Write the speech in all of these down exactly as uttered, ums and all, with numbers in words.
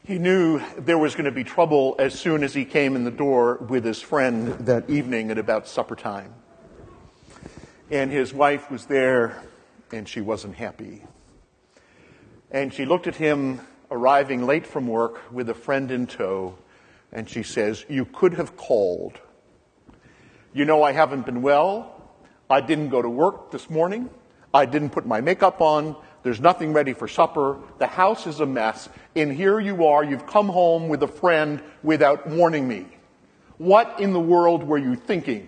He knew there was going to be trouble as soon as he came in the door with his friend that evening at about supper time. And his wife was there, and she wasn't happy. And she looked at him arriving late from work with a friend in tow, and she says, "You could have called. You know I haven't been well. I didn't go to work this morning. I didn't put my makeup on. There's nothing ready for supper. The house is a mess. And here you are, you've come home with a friend without warning me. What in the world were you thinking?"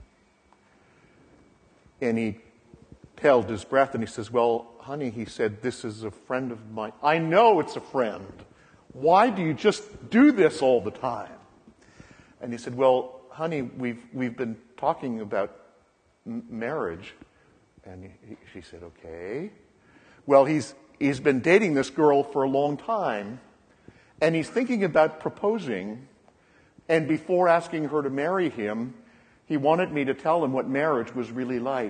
And he held his breath and he says, "Well, honey," he said, "this is a friend of mine." "I know it's a friend. Why do you just do this all the time?" And he said, "Well, honey, we've we've been talking about m- marriage." And he, she said, "Okay. Well, he's he's been dating this girl for a long time, and he's thinking about proposing, and before asking her to marry him, he wanted me to tell him what marriage was really like."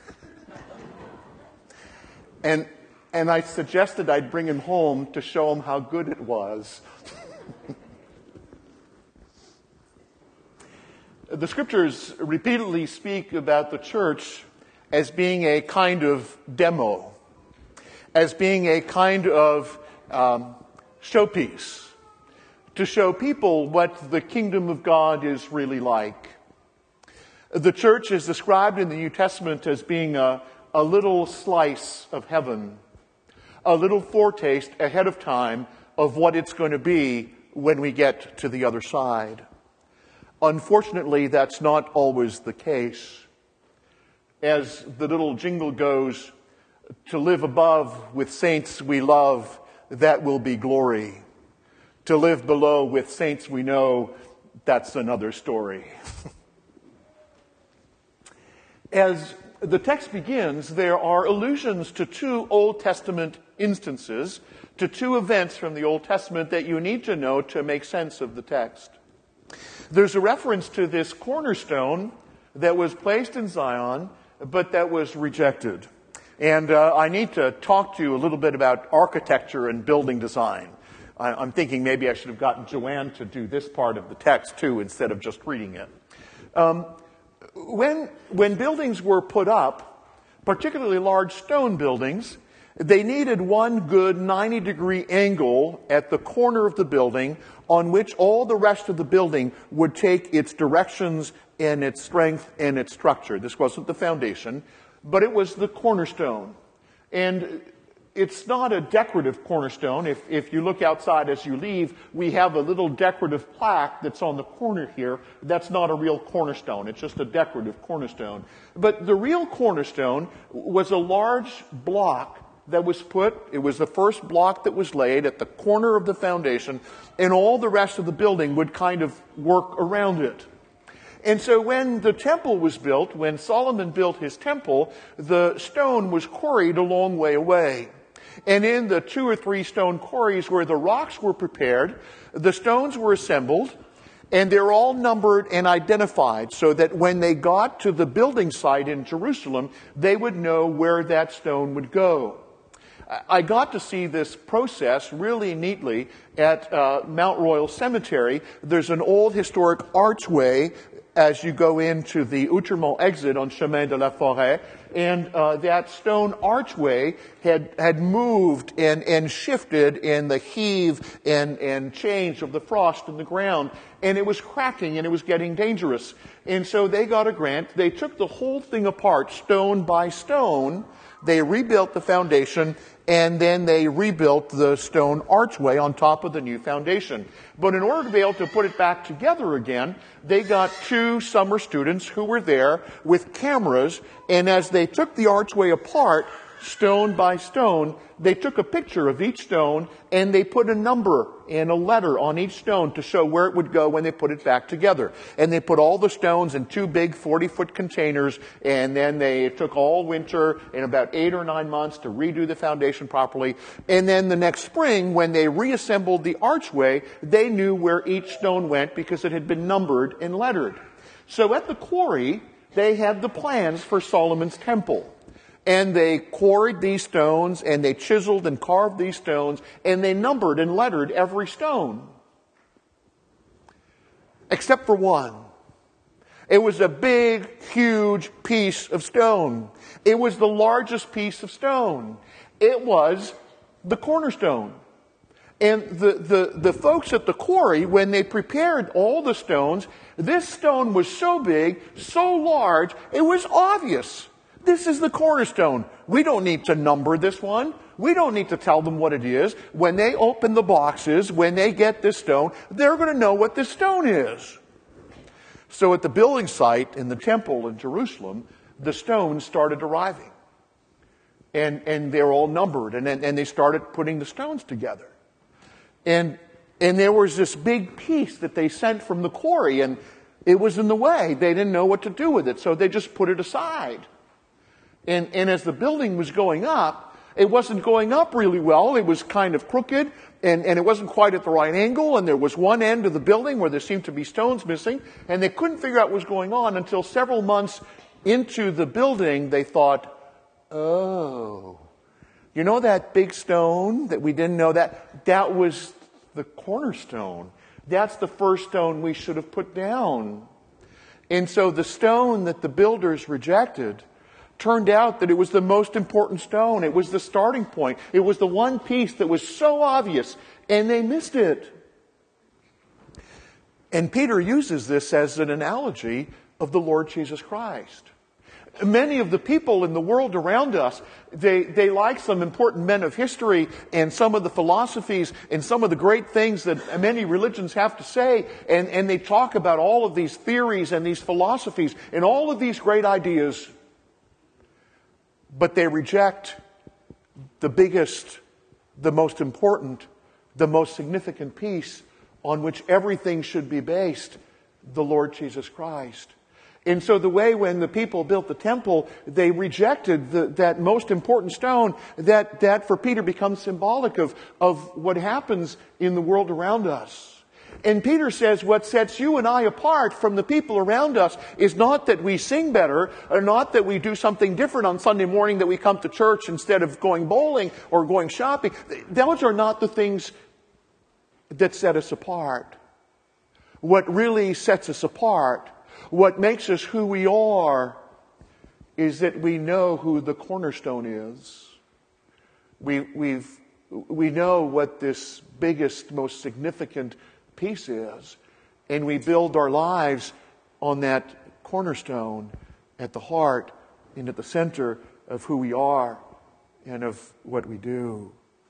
and and I suggested I'd bring him home to show him how good it was. The scriptures repeatedly speak about the church as being a kind of demo, as being a kind of um, showpiece, to show people what the kingdom of God is really like. The church is described in the New Testament as being a, a little slice of heaven, a little foretaste ahead of time of what it's going to be when we get to the other side. Unfortunately, that's not always the case. As the little jingle goes, "To live above with saints we love, that will be glory. To live below with saints we know, that's another story." As the text begins, there are allusions to two Old Testament instances, to two events from the Old Testament that you need to know to make sense of the text. There's a reference to this cornerstone that was placed in Zion, but that was rejected. And uh, I need to talk to you a little bit about architecture and building design. I, I'm thinking maybe I should have gotten Joanne to do this part of the text too, instead of just reading it. Um, when, when buildings were put up, particularly large stone buildings, they needed one good ninety degree angle at the corner of the building on which all the rest of the building would take its directions and its strength and its structure. This wasn't the foundation, but it was the cornerstone. And it's not a decorative cornerstone. If, if you look outside as you leave, we have a little decorative plaque that's on the corner here. That's not a real cornerstone. It's just a decorative cornerstone. But the real cornerstone was a large block that was put, it was the first block that was laid at the corner of the foundation, and all the rest of the building would kind of work around it. And so when the temple was built, when Solomon built his temple, the stone was quarried a long way away. And in the two or three stone quarries where the rocks were prepared, the stones were assembled, and they're all numbered and identified so that when they got to the building site in Jerusalem, they would know where that stone would go. I got to see this process really neatly at uh, Mount Royal Cemetery. There's an old historic archway as you go into the Outremont exit on Chemin de la Forêt, and uh, that stone archway had had moved and, and shifted in the heave and, and change of the frost in the ground, and it was cracking and it was getting dangerous. And so they got a grant. They took the whole thing apart, stone by stone. They rebuilt the foundation, and then they rebuilt the stone archway on top of the new foundation. But in order to be able to put it back together again, they got two summer students who were there with cameras, and as they took the archway apart, stone by stone, they took a picture of each stone, and they put a number and a letter on each stone to show where it would go when they put it back together. And they put all the stones in two big forty-foot containers, and then they took all winter and about eight or nine months to redo the foundation properly. And then the next spring, when they reassembled the archway, they knew where each stone went because it had been numbered and lettered. So at the quarry, they had the plans for Solomon's temple. And they quarried these stones, and they chiseled and carved these stones, and they numbered and lettered every stone. Except for one. It was a big, huge piece of stone. It was the largest piece of stone. It was the cornerstone. And the, the, the folks at the quarry, when they prepared all the stones, this stone was so big, so large, it was obvious. This is the cornerstone. We don't need to number this one. We don't need to tell them what it is. When they open the boxes, when they get this stone, they're going to know what this stone is. So at the building site in the temple in Jerusalem, the stones started arriving. And, and they're all numbered. And, and they started putting the stones together. And, and there was this big piece that they sent from the quarry. And it was in the way. They didn't know what to do with it. So they just put it aside. And, and as the building was going up, it wasn't going up really well. It was kind of crooked, and, and it wasn't quite at the right angle, and there was one end of the building where there seemed to be stones missing, and they couldn't figure out what was going on until several months into the building, they thought, oh, you know that big stone that we didn't know that? That was the cornerstone. That's the first stone we should have put down. And so the stone that the builders rejected turned out that it was the most important stone. It was the starting point. It was the one piece that was so obvious, and they missed it. And Peter uses this as an analogy of the Lord Jesus Christ. Many of the people in the world around us, they, they like some important men of history and some of the philosophies and some of the great things that many religions have to say, and, and they talk about all of these theories and these philosophies and all of these great ideas. But they reject the biggest, the most important, the most significant piece on which everything should be based, the Lord Jesus Christ. And so the way when the people built the temple, they rejected the, that most important stone that, that for Peter becomes symbolic of, of what happens in the world around us. And Peter says what sets you and I apart from the people around us is not that we sing better, or not that we do something different on Sunday morning, that we come to church instead of going bowling or going shopping. Those are not the things that set us apart. What really sets us apart, what makes us who we are, is that we know who the cornerstone is. We, we've, we know what this biggest, most significant piece is, and we build our lives on that cornerstone at the heart and at the center of who we are and of what we do.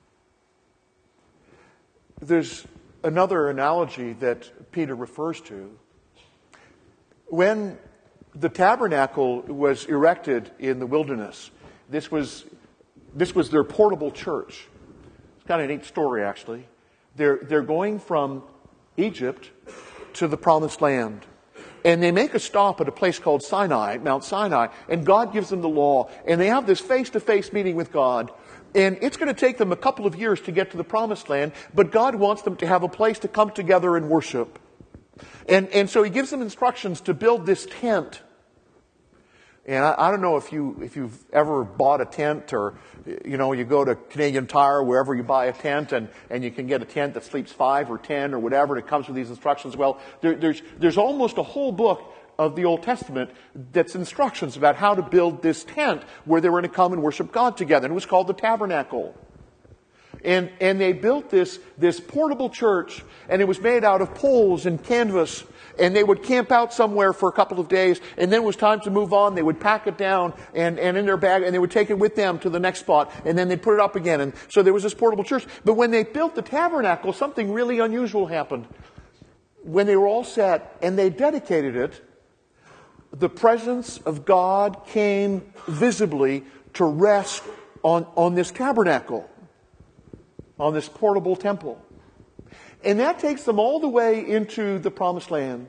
There's another analogy that Peter refers to. When the tabernacle was erected in the wilderness, this was this was their portable church. It's kind of a neat story, actually. They're they're going from Egypt to the Promised Land. And they make a stop at a place called Sinai, Mount Sinai, and God gives them the law. And they have this face-to-face meeting with God. And it's going to take them a couple of years to get to the Promised Land, but God wants them to have a place to come together and worship. And, and so He gives them instructions to build this tent. And I, I don't know if you if you've ever bought a tent, or you know you go to Canadian Tire, wherever you buy a tent, and, and you can get a tent that sleeps five or ten or whatever, and it comes with these instructions. Well, there, there's there's almost a whole book of the Old Testament that's instructions about how to build this tent where they were going to come and worship God together. And it was called the Tabernacle. And and they built this this portable church, and it was made out of poles and canvas. And they would camp out somewhere for a couple of days, and then it was time to move on. They would pack it down and, and in their bag, and they would take it with them to the next spot, and then they'd put it up again. And so there was this portable church. But when they built the tabernacle, something really unusual happened. When they were all set and they dedicated it, the presence of God came visibly to rest on, on this tabernacle, on this portable temple. And that takes them all the way into the Promised Land.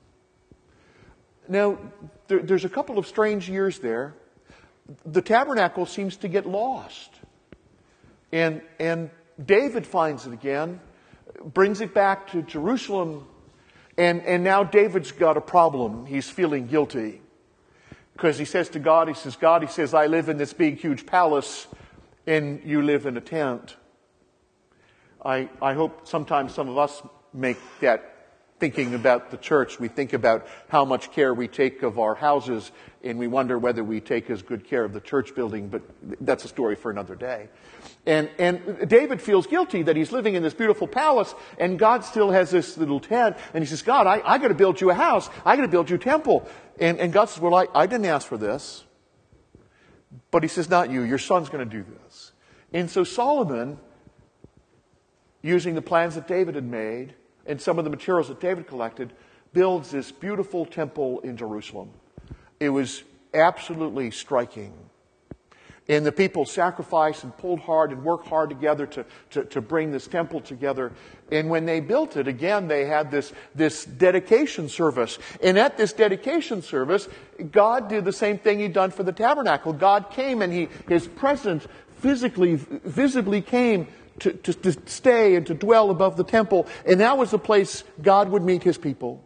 Now, there, there's a couple of strange years there. The tabernacle seems to get lost. And, and David finds it again, brings it back to Jerusalem, and, and now David's got a problem. He's feeling guilty. Because he says to God, he says, God, he says, I live in this big, huge palace, and you live in a tent. I, I hope sometimes some of us make that thinking about the church. We think about how much care we take of our houses, and we wonder whether we take as good care of the church building, but that's a story for another day. And, and David feels guilty that he's living in this beautiful palace, and God still has this little tent, and he says, God, I, I got to build you a house. I got to build you a temple. And, and God says, well, I, I didn't ask for this. But he says, not you. Your son's going to do this. And so Solomon, using the plans that David had made and some of the materials that David collected, builds this beautiful temple in Jerusalem. It was absolutely striking. And the people sacrificed and pulled hard and worked hard together to, to, to bring this temple together. And when they built it, again, they had this, this dedication service. And at this dedication service, God did the same thing He'd done for the tabernacle. God came and he, His presence physically, visibly came to, to, to stay and to dwell above the temple. And that was the place God would meet His people.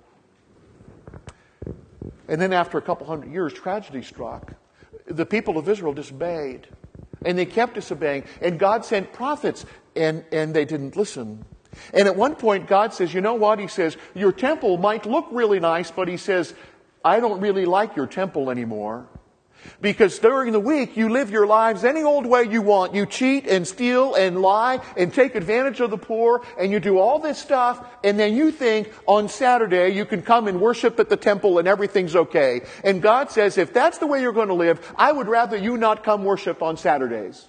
And then after a couple hundred years, tragedy struck. The people of Israel disobeyed. And they kept disobeying. And God sent prophets, and, and they didn't listen. And at one point, God says, you know what? He says, your temple might look really nice, but He says, I don't really like your temple anymore. Because during the week, you live your lives any old way you want. You cheat and steal and lie and take advantage of the poor, and you do all this stuff, and then you think on Saturday you can come and worship at the temple and everything's okay. And God says, if that's the way you're going to live, I would rather you not come worship on Saturdays.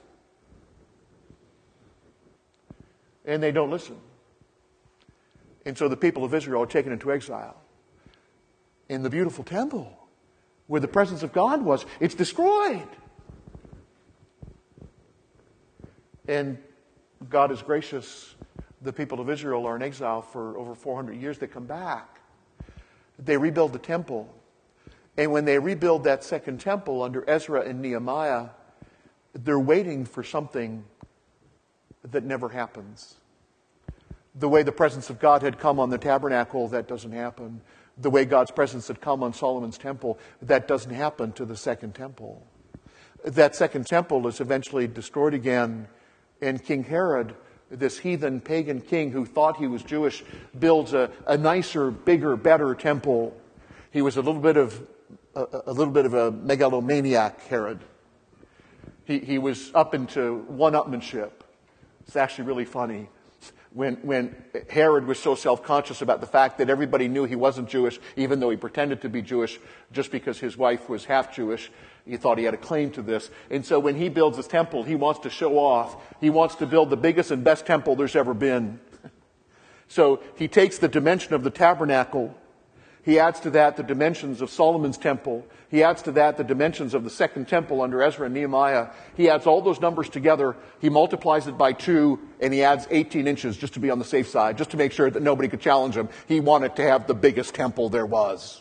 And they don't listen. And so the people of Israel are taken into exile. In the beautiful temple, where the presence of God was, it's destroyed. And God is gracious. The people of Israel are in exile for over four hundred years. They come back. They rebuild the temple. And when they rebuild that second temple under Ezra and Nehemiah, they're waiting for something that never happens. The way the presence of God had come on the tabernacle, that doesn't happen. The way God's presence had come on Solomon's temple, that doesn't happen to the second temple. That second temple is eventually destroyed again, and King Herod, this heathen pagan king who thought he was Jewish, builds a, a nicer, bigger, better temple. He was a little bit of a, a little bit of a megalomaniac, Herod. He, he was up into one-upmanship. It's actually really funny. When, when Herod was so self-conscious about the fact that everybody knew he wasn't Jewish, even though he pretended to be Jewish, just because his wife was half Jewish, he thought he had a claim to this. And so when he builds his temple, he wants to show off. He wants to build the biggest and best temple there's ever been. So he takes the dimension of the tabernacle. He adds to that the dimensions of Solomon's temple. He adds to that the dimensions of the second temple under Ezra and Nehemiah. He adds all those numbers together. He multiplies it by two, and he adds eighteen inches just to be on the safe side, just to make sure that nobody could challenge him. He wanted to have the biggest temple there was.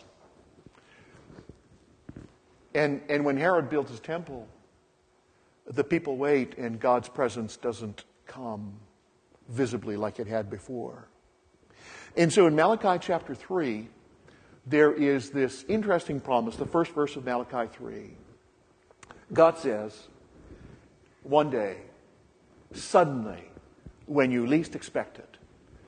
And, and when Herod builds his temple, the people wait, and God's presence doesn't come visibly like it had before. And so in Malachi chapter three, there is this interesting promise, the first verse of Malachi three. God says, one day, suddenly, when you least expect it,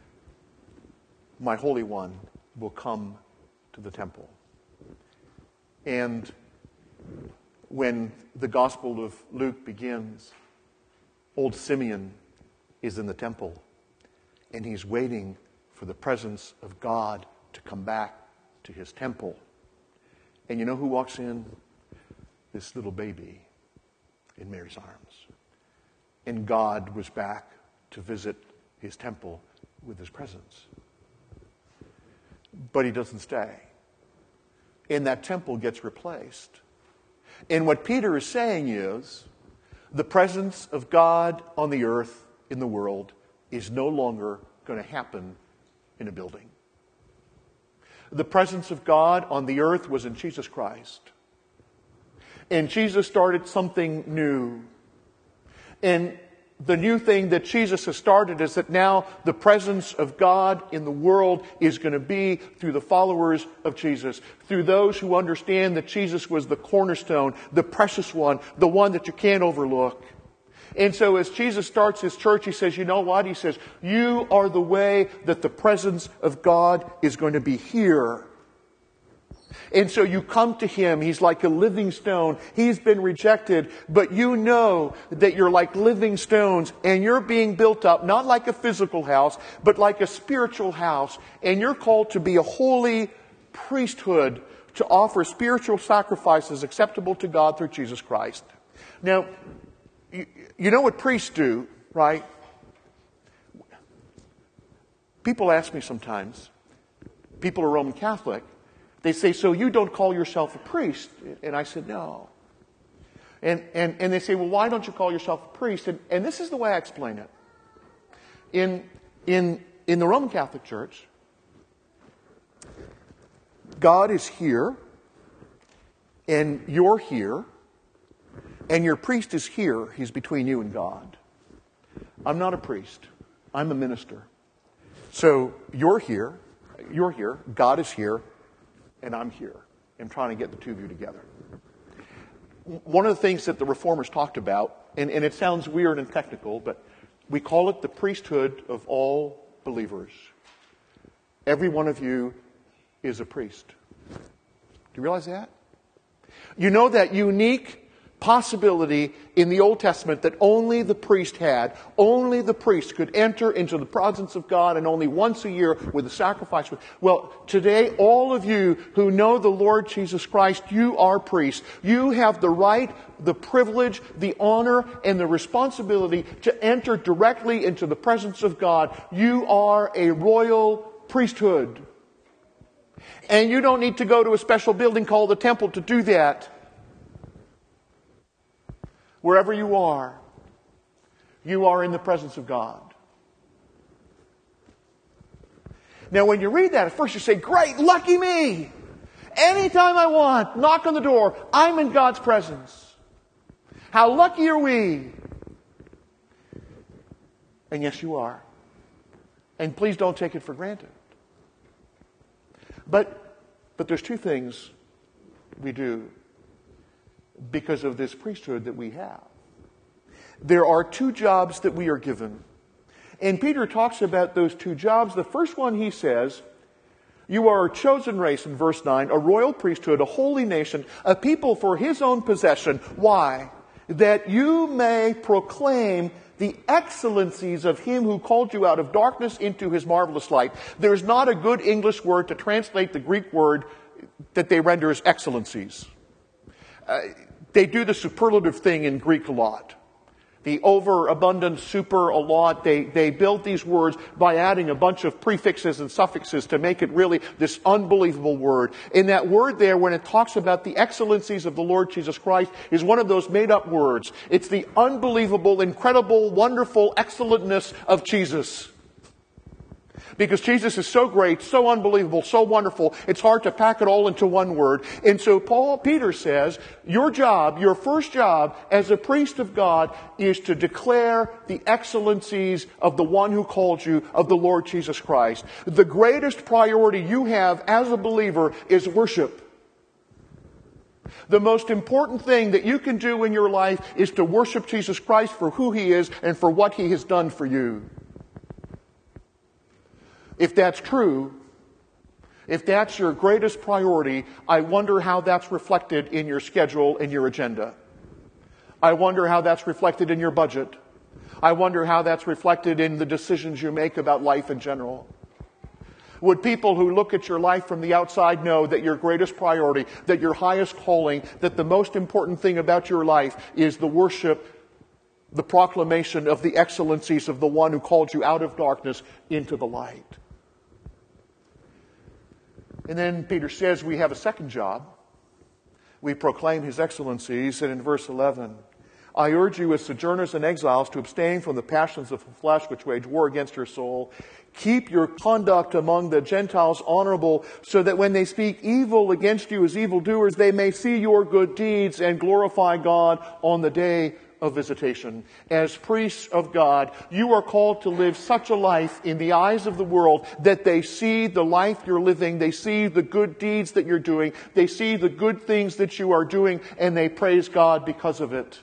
my Holy One will come to the temple. And when the Gospel of Luke begins, old Simeon is in the temple, and he's waiting for the presence of God to come back to his temple. And you know who walks in? This little baby in Mary's arms. And God was back to visit his temple with his presence. But he doesn't stay. And that temple gets replaced. And what Peter is saying is, the presence of God on the earth, in the world, is no longer going to happen in a building. The presence of God on the earth was in Jesus Christ. And Jesus started something new. And the new thing that Jesus has started is that now the presence of God in the world is going to be through the followers of Jesus, through those who understand that Jesus was the cornerstone, the precious one, the one that you can't overlook. And so as Jesus starts His church, He says, you know what? He says, you are the way that the presence of God is going to be here. And so you come to Him. He's like a living stone. He's been rejected, but you know that you're like living stones and you're being built up, not like a physical house, but like a spiritual house. And you're called to be a holy priesthood, to offer spiritual sacrifices acceptable to God through Jesus Christ. Now, you, you know what priests do, right? People ask me sometimes, people are Roman Catholic, they say, so you don't call yourself a priest? And I said, no. And, and, and they say, well, why don't you call yourself a priest? And, and this is the way I explain it. In, in, in the Roman Catholic Church, God is here, and you're here, and your priest is here. He's between you and God. I'm not a priest. I'm a minister. So you're here, you're here, God is here, and I'm here. I'm trying to get the two of you together. One of the things that the Reformers talked about, and, and it sounds weird and technical, but we call it the priesthood of all believers. Every one of you is a priest. Do you realize that? You know that unique possibility in the Old Testament that only the priest had. Only the priest could enter into the presence of God, and only once a year with a sacrifice. Well, today, all of you who know the Lord Jesus Christ, you are priests. You have the right, the privilege, the honor, and the responsibility to enter directly into the presence of God. You are a royal priesthood. And you don't need to go to a special building called the temple to do that. Wherever you are, you are in the presence of God. Now, when you read that, at first you say, great, lucky me. Anytime I want, knock on the door, I'm in God's presence. How lucky are we? And yes, you are. And please don't take it for granted. But, but there's two things we do because of this priesthood that we have. There are two jobs that we are given. And Peter talks about those two jobs. The first one, he says, you are a chosen race in verse nine, a royal priesthood, a holy nation, a people for His own possession. Why? That you may proclaim the excellencies of Him who called you out of darkness into His marvelous light. There's not a good English word to translate the Greek word that they render as excellencies. Uh, they do the superlative thing in Greek a lot. The overabundant, super a lot. They, they build these words by adding a bunch of prefixes and suffixes to make it really this unbelievable word. And that word there, when it talks about the excellencies of the Lord Jesus Christ, is one of those made-up words. It's the unbelievable, incredible, wonderful excellentness of Jesus. Because Jesus is so great, so unbelievable, so wonderful, it's hard to pack it all into one word. And so Paul, Peter says, your job, your first job as a priest of God is to declare the excellencies of the one who called you, of the Lord Jesus Christ. The greatest priority you have as a believer is worship. The most important thing that you can do in your life is to worship Jesus Christ for who He is and for what He has done for you. If that's true, if that's your greatest priority, I wonder how that's reflected in your schedule and your agenda. I wonder how that's reflected in your budget. I wonder how that's reflected in the decisions you make about life in general. Would people who look at your life from the outside know that your greatest priority, that your highest calling, that the most important thing about your life is the worship, the proclamation of the excellencies of the one who called you out of darkness into the light? And then Peter says we have a second job. We proclaim His excellencies. And in verse eleven, I urge you as sojourners and exiles to abstain from the passions of the flesh which wage war against your soul. Keep your conduct among the Gentiles honorable, so that when they speak evil against you as evildoers, they may see your good deeds and glorify God on the day of visitation. As priests of God, you are called to live such a life in the eyes of the world that they see the life you're living, they see the good deeds that you're doing, they see the good things that you are doing, and they praise God because of it.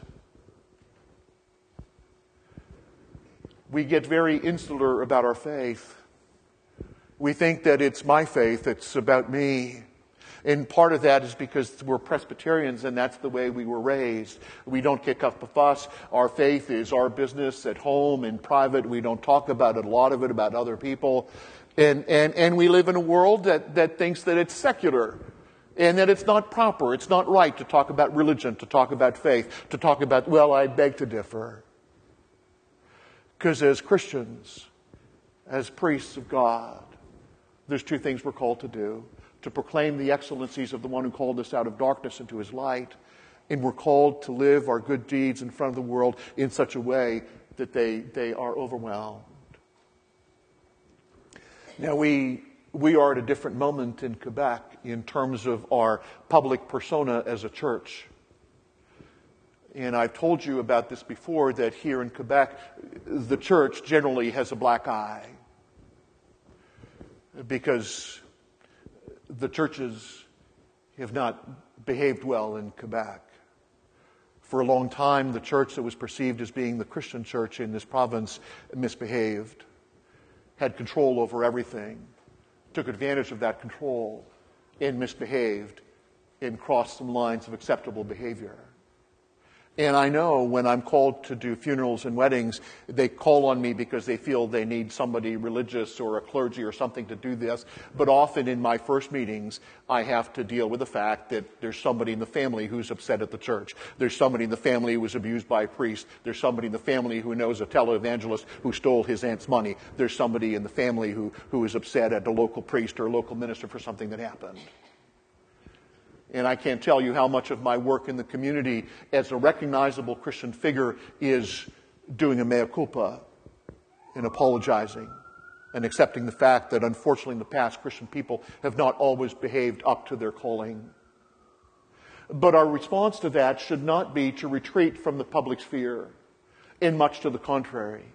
We get very insular about our faith. We think that it's my faith, it's about me. And part of that is because we're Presbyterians and that's the way we were raised. We don't kick up a fuss. Our faith is our business at home, in private. We don't talk about it, a lot of it, about other people. And, and, and we live in a world that, that thinks that it's secular and that it's not proper, it's not right to talk about religion, to talk about faith, to talk about, well, I beg to differ. Because as Christians, as priests of God, there's two things we're called to do. To proclaim the excellencies of the one who called us out of darkness into his light. And we're called to live our good deeds in front of the world in such a way that they, they are overwhelmed. Now we, we are at a different moment in Quebec in terms of our public persona as a church. And I've told you about this before, that here in Quebec, the church generally has a black eye. Because the churches have not behaved well in Quebec. For a long time, the church that was perceived as being the Christian church in this province misbehaved, had control over everything, took advantage of that control, and misbehaved, and crossed some lines of acceptable behavior. And I know when I'm called to do funerals and weddings, they call on me because they feel they need somebody religious or a clergy or something to do this. But often in my first meetings, I have to deal with the fact that there's somebody in the family who's upset at the church. There's somebody in the family who was abused by a priest. There's somebody in the family who knows a televangelist who stole his aunt's money. There's somebody in the family who, who is upset at a local priest or a local minister for something that happened. And I can't tell you how much of my work in the community as a recognizable Christian figure is doing a mea culpa and apologizing and accepting the fact that unfortunately in the past Christian people have not always behaved up to their calling. But our response to that should not be to retreat from the public sphere, and much to the contrary.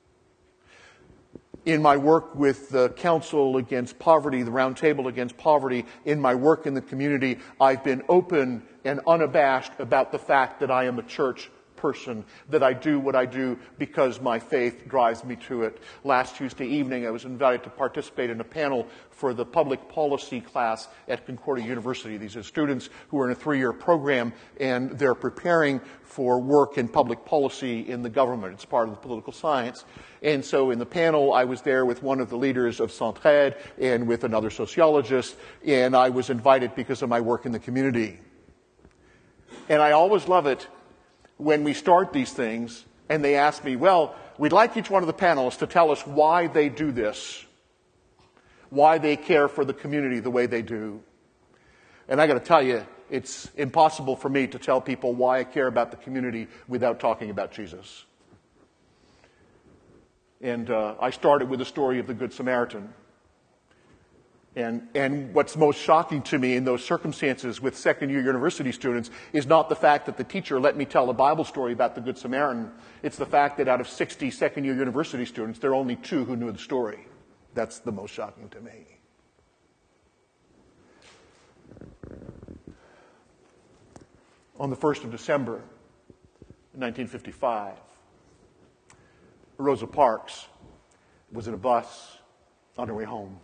In my work with the Council Against Poverty, the Round Table Against Poverty, in my work in the community, I've been open and unabashed about the fact that I am a church person, that I do what I do because my faith drives me to it. Last Tuesday evening, I was invited to participate in a panel for the public policy class at Concordia University. These are students who are in a three-year program, and they're preparing for work in public policy in the government. It's part of the political science. And so in the panel, I was there with one of the leaders of Centraide and with another sociologist, and I was invited because of my work in the community. And I always love it when we start these things and they ask me, well, we'd like each one of the panelists to tell us why they do this, why they care for the community the way they do. And I got to tell you, it's impossible for me to tell people why I care about the community without talking about Jesus. And uh, I started with the story of the Good Samaritan. And, and what's most shocking to me in those circumstances with second-year university students is not the fact that the teacher let me tell a Bible story about the Good Samaritan. It's the fact that out of sixty second-year university students, there are only two who knew the story. That's the most shocking to me. On the first of December, nineteen fifty-five, Rosa Parks was in a bus on her way home.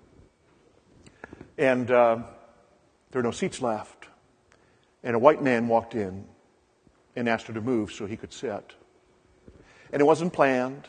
And uh, there were no seats left. And a white man walked in and asked her to move so he could sit. And it wasn't planned.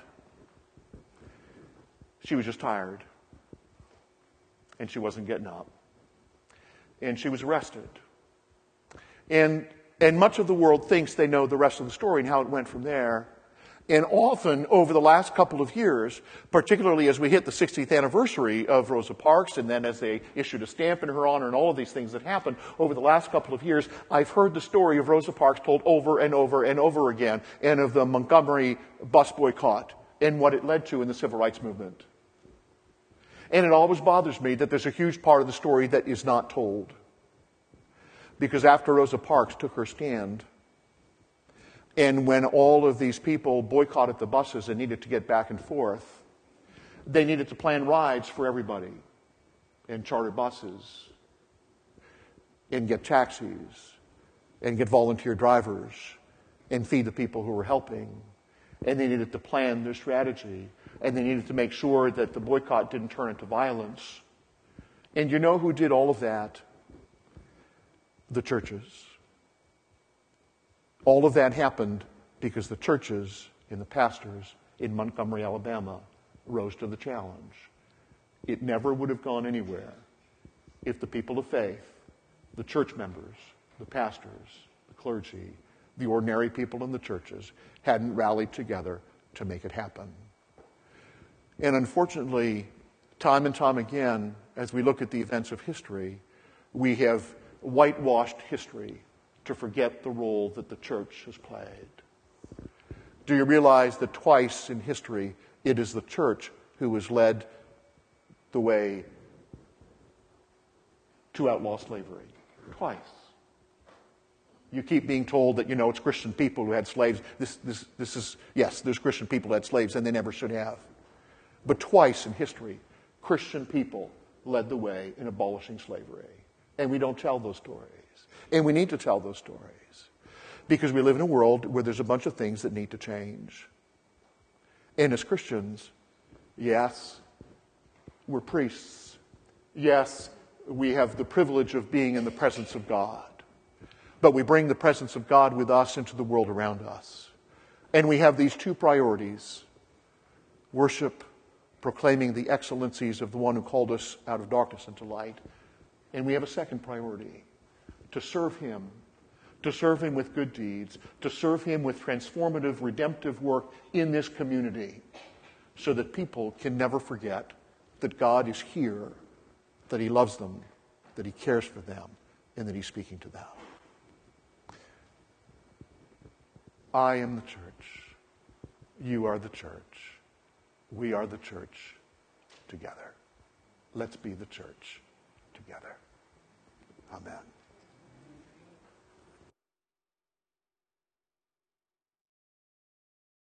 She was just tired. And she wasn't getting up. And she was arrested. And, and much of the world thinks they know the rest of the story and how it went from there. And often, over the last couple of years, particularly as we hit the sixtieth anniversary of Rosa Parks, and then as they issued a stamp in her honor and all of these things that happened over the last couple of years, I've heard the story of Rosa Parks told over and over and over again, and of the Montgomery bus boycott and what it led to in the civil rights movement. And it always bothers me that there's a huge part of the story that is not told. Because after Rosa Parks took her stand, And when all of these people boycotted the buses and needed to get back and forth, they needed to plan rides for everybody and charter buses and get taxis and get volunteer drivers and feed the people who were helping. And they needed to plan their strategy. And they needed to make sure that the boycott didn't turn into violence. And you know who did all of that? The churches. All of that happened because the churches and the pastors in Montgomery, Alabama, rose to the challenge. It never would have gone anywhere if the people of faith, the church members, the pastors, the clergy, the ordinary people in the churches hadn't rallied together to make it happen. And unfortunately, time and time again, as we look at the events of history, we have whitewashed history to forget the role that the church has played. Do you realize that twice in history it is the church who has led the way to outlaw slavery? Twice. You keep being told that, you know, it's Christian people who had slaves. This, this, this is, yes, there's Christian people who had slaves, and they never should have. But twice in history, Christian people led the way in abolishing slavery. And we don't tell those stories. And we need to tell those stories. Because we live in a world where there's a bunch of things that need to change. And as Christians, yes, we're priests. Yes, we have the privilege of being in the presence of God. But we bring the presence of God with us into the world around us. And we have these two priorities. Worship, proclaiming the excellencies of the one who called us out of darkness into light. And we have a second priority, to serve him, to serve him with good deeds, to serve him with transformative, redemptive work in this community, so that people can never forget that God is here, that he loves them, that he cares for them, and that he's speaking to them. I am the church. You are the church. We are the church together. Let's be the church together. Amen.